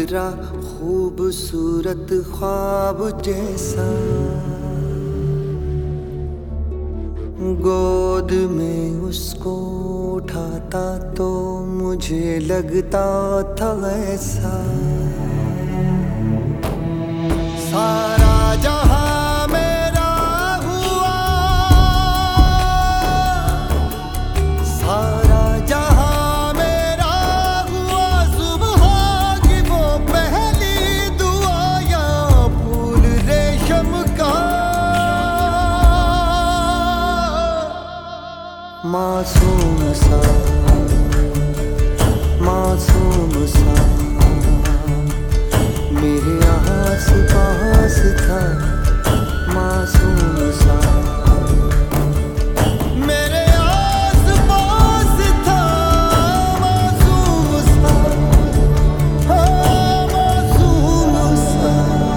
तेरा खूबसूरत ख्वाब जैसा, गोद में उसको उठाता तो मुझे लगता था ऐसा सारा जहां मेरा हुआ, सारा जहां मेरा हुआ। सुबह की वो पहली दुआ या फूल रेशम का, मासूम सा मासूम सा मेरे आस पास था, मासूम सा मेरे आस पास था, मासूम सा, हाँ मासूम सा।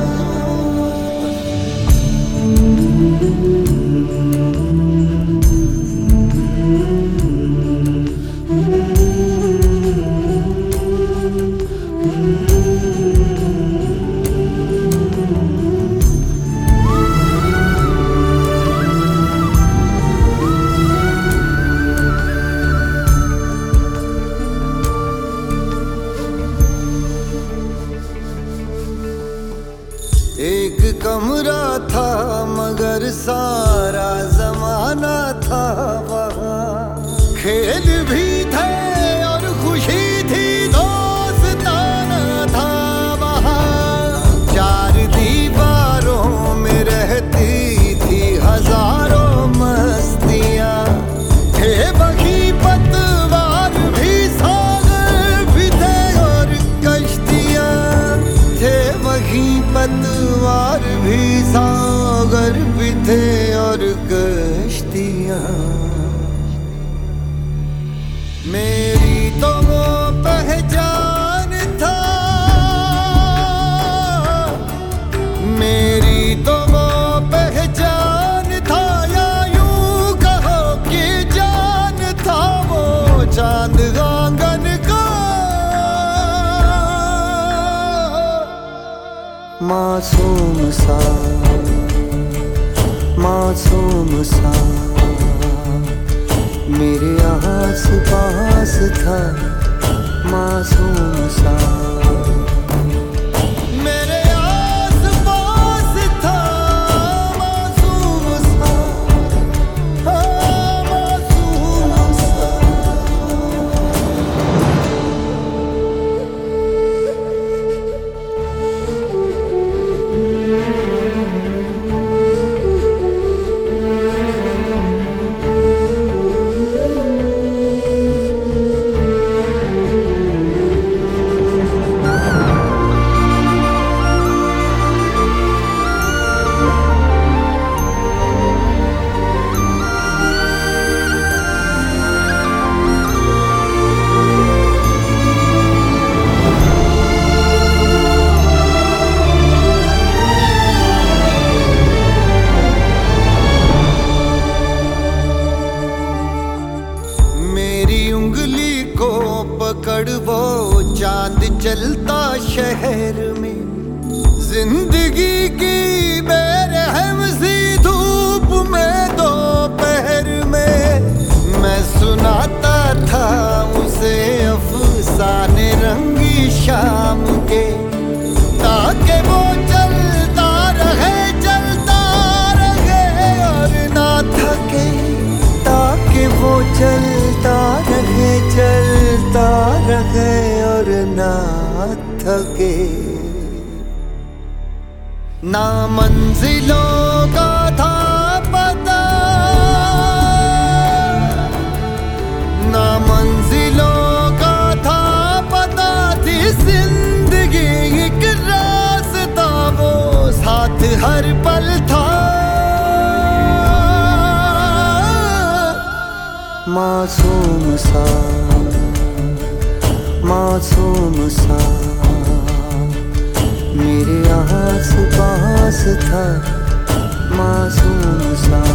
एक कमरा था मगर सारा जमाना था वहाँ, खेल भी थे और खुशी थी, दोस्ताना था वहाँ। चार दीवारों में रहती थी हजारों मस्तियाँ, थे बगी पतवार भी, सागर भी थे और कश्तियाँ, थे बगी पतवार भी, सागर भी थे और कश्तियाँ। मेरी तो वो पहचान था, मेरी तो वो पहचान था, या यूं कहो कि जान था वो चांद आंगन का, मासूम सा मासूम सा मेरे आस पास था, मासूम सा मेरे आस पास था, मासूम सा, हाँ मासूम सा। उंगली को पकड़ वो चांद चलता शहर में, जिंदगी की बेरहम सी धूप में दोपहर में, मैं सुनाता था उसे अफसाने रंगी शाम के, ताकि वो चलता रहे और ना थके, ताकि वो चलता रहे और ना थके। ना मंजिलों का था पता, ना मंजिलों का था पता, थी जिंदगी एक रास्ता वो साथ हर पल था, मासूम सा मासूम सा मेरे आस पास था, मासूम सा।